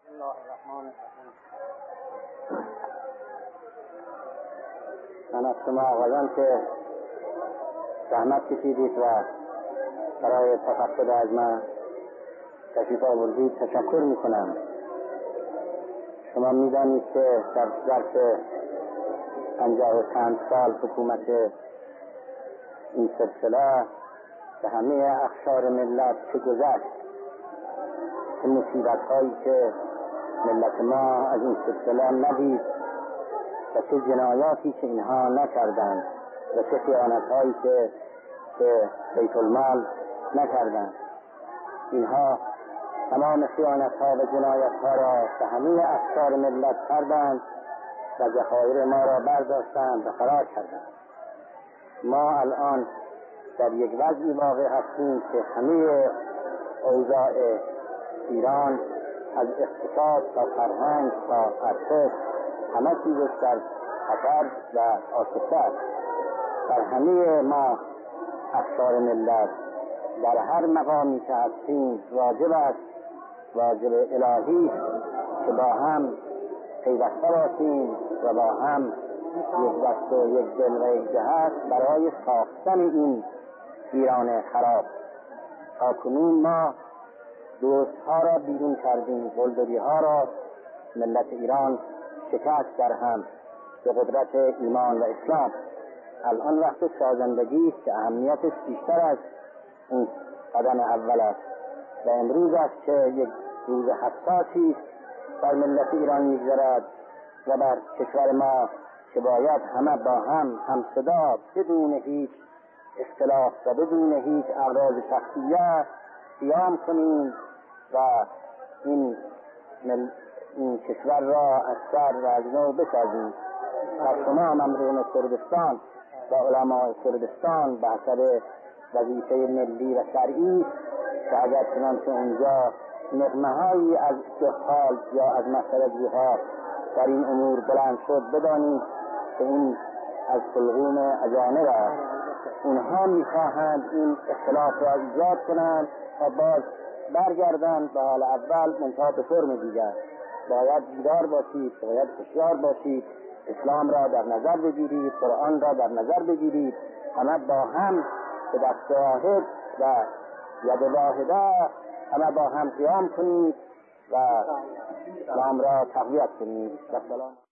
بسم الله الرحمن الرحیم. من از شما آقایان که زحمت کشیدید و برای تفقد از من تشریف آوردید تشکر میکنم. شما میدانید که در ظرف 50 چند سال حکومت این سلسله به همه اقشار ملت چه گذشت، چه مصیبت هایی که ملت ما از این سلسله ندید و چه جنایاتی که اینها نکردند و چه خیانت هایی که به بیت المال نکردند. اینها تمام خیانت ها و جنایت ها را به همه اقشار ملت کردند و ذخایر ما را برداشتند و فرار کردند. ما الان در یک وضعی واقع هستیم که همه اوضاع ایران از اقتصاد تا فرهنگ تا ارتش همه چیزش در خطر و آشفته است. در همه ما اقشار ملت در هر مقامی که هستیم واجب است، واجب الهی که با هم پیوسته باشیم و با هم یک دست و یک دل و یک جهت برای ساختن این ایران خراب. تا کنون ما دوست ها را بیرون کردیم، بلدری ها را ملت ایران شکست در هم به قدرت ایمان و اسلام. الان وقت سازندگی است که اهمیتش بیشتر از این قدم اول است و امروز است که یک روز حساسی بر ملت ایران میگذرد و بر کشور ما که باید همه با هم همصدا بدون هیچ اختلاف و بدون هیچ اغراض شخصیت قیام کنیم و این کشور را از سر و از نو بسازیم. و شما ممرون کردستان و علماء کردستان به حسب وظیفه ملی و شرعی که اگر چنانچه اونجا نغمه‌هایی از جهال یا از مسئله‌جوها در این امور بلند شد، بدانید که این از حلقوم اجانب است. اونها میخواهند این اختلاف را ایجاد کنند و باز برگردند به حال اول منتها به فرم دیگر. باید بیدار باشید، باید هوشیار باشید، اسلام را در نظر بگیرید، قرآن را در نظر بگیرید، همه با هم به دست واحد و ید واحده همه با هم قیام کنید و اسلام را تقویت کنید.